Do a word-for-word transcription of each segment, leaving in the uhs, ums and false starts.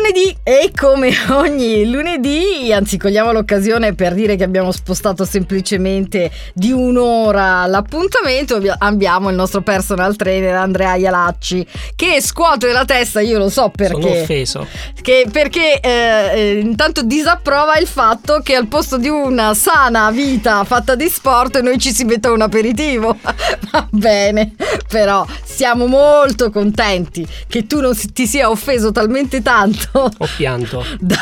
lunedì e come ogni lunedì, anzi cogliamo l'occasione per dire che abbiamo spostato semplicemente di un'ora l'appuntamento. Abbiamo il nostro personal trainer Andrea Ialacci che scuote la testa, io lo so perché. Sono offeso. Che perché eh, intanto disapprova il fatto che al posto di una sana vita fatta di sport noi ci si metta un aperitivo. Va bene, però siamo molto contenti che tu non ti sia offeso talmente tanto. Ho pianto da,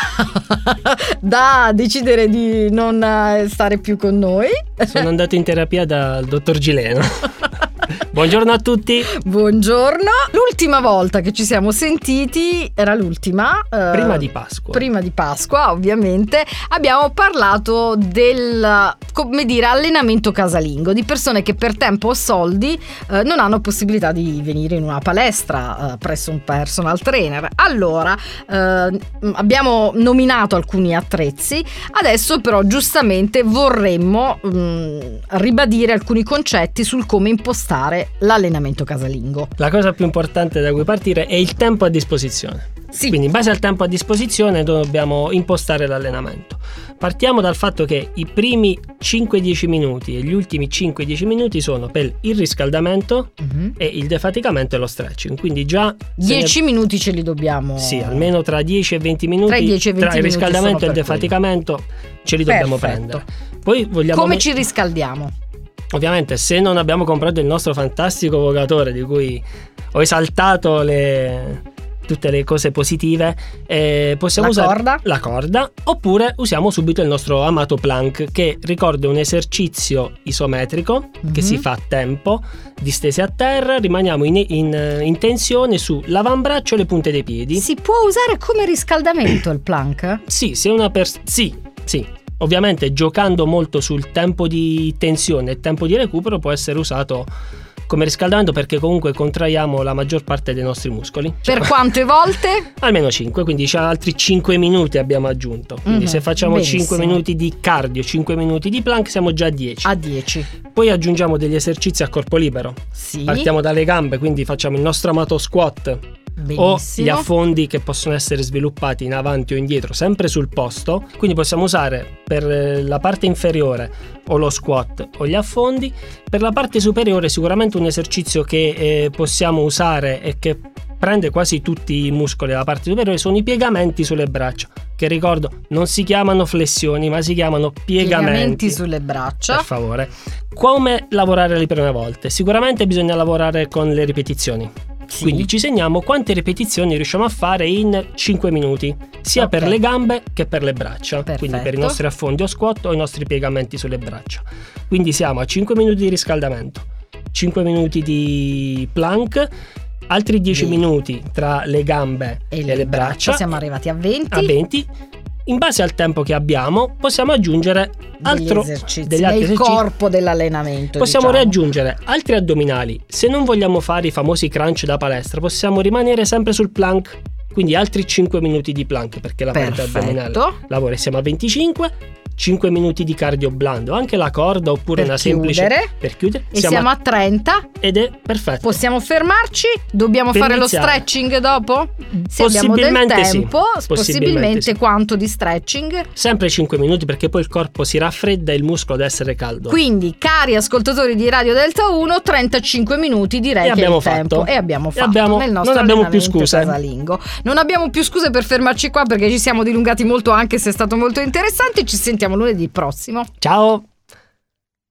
da decidere di non stare più con noi. Sono andato in terapia dal dottor Gileno. Buongiorno a tutti. Buongiorno. L'ultima volta che ci siamo sentiti era l'ultima eh, prima di Pasqua. Prima di Pasqua, ovviamente. Abbiamo parlato del, come dire, allenamento casalingo, di persone che per tempo o soldi eh, non hanno possibilità di venire in una palestra eh, presso un personal trainer. Allora, eh, abbiamo nominato alcuni attrezzi, adesso però giustamente vorremmo mh, ribadire alcuni concetti sul come impostare l'allenamento casalingo. La cosa più importante da cui partire è il tempo a disposizione. Sì. Quindi in base al tempo a disposizione dobbiamo impostare l'allenamento. Partiamo dal fatto che i primi cinque dieci minuti e gli ultimi cinque dieci minuti sono per il riscaldamento uh-huh. e il defaticamento e lo stretching. Quindi già dieci ne... minuti ce li dobbiamo. Sì, almeno tra dieci e venti minuti. Tra, dieci e venti tra il riscaldamento e il defaticamento quello. Ce li dobbiamo Perfetto. prendere. Poi vogliamo Come me... ci riscaldiamo? Ovviamente se non abbiamo comprato il nostro fantastico vogatore di cui ho esaltato le, tutte le cose positive, eh, possiamo la usare corda. la corda oppure usiamo subito il nostro amato plank, che ricorda un esercizio isometrico mm-hmm. che si fa a tempo, distesi a terra, rimaniamo in, in, in tensione su l'avambraccio e le punte dei piedi. Si può usare come riscaldamento il plank? Sì, se una pers- sì, sì. Ovviamente giocando molto sul tempo di tensione e tempo di recupero può essere usato come riscaldamento, perché comunque contraiamo la maggior parte dei nostri muscoli. Per quante volte? Almeno cinque, quindi c'è altri cinque minuti abbiamo aggiunto. Quindi mm-hmm. se facciamo Benissimo. cinque minuti di cardio, cinque minuti di plank, siamo già a dieci. A dieci. Poi aggiungiamo degli esercizi a corpo libero. Sì. Partiamo dalle gambe, quindi facciamo il nostro amato squat. Benissimo. O gli affondi che possono essere sviluppati in avanti o indietro, sempre sul posto. Quindi possiamo usare per la parte inferiore o lo squat o gli affondi. Per la parte superiore sicuramente un esercizio che eh, possiamo usare e che prende quasi tutti i muscoli della parte superiore sono i piegamenti sulle braccia, che ricordo non si chiamano flessioni ma si chiamano piegamenti, piegamenti sulle braccia. Per favore. Come lavorare le prime volte? Sicuramente bisogna lavorare con le ripetizioni. Sì. Quindi ci segniamo quante ripetizioni riusciamo a fare in cinque minuti, sia okay. per le gambe che per le braccia. Perfetto. Quindi per i nostri affondi o squat o i nostri piegamenti sulle braccia. Quindi siamo a cinque minuti di riscaldamento, cinque minuti di plank, altri dieci sì. minuti tra le gambe e, e le, le braccia. braccia. Siamo arrivati a venti. A venti. In base al tempo che abbiamo possiamo aggiungere altro, degli esercizi degli altri nel esercizi. corpo dell'allenamento. Possiamo diciamo. riaggiungere altri addominali. Se non vogliamo fare i famosi crunch da palestra, possiamo rimanere sempre sul plank. Quindi altri cinque minuti di plank, perché la parte addominale lavora. Siamo a venticinque. cinque minuti di cardio blando, anche la corda oppure per una chiudere. semplice per chiudere. E siamo, siamo a trenta ed è perfetto. Possiamo fermarci? Dobbiamo per fare iniziare. Lo stretching dopo? Se possibilmente abbiamo del tempo, sì. possibilmente, possibilmente sì. Quanto di stretching? Sempre cinque minuti, perché poi il corpo si raffredda e il muscolo deve essere caldo. Quindi, cari ascoltatori di Radio Delta uno, trentacinque minuti direi e che abbiamo è il fatto. tempo. E abbiamo fatto e abbiamo, nel nostro non abbiamo più scuse. Casalingo. Non abbiamo più scuse per fermarci qua, perché ci siamo dilungati molto, anche se è stato molto interessante. Ci sentiamo lunedì prossimo. Ciao.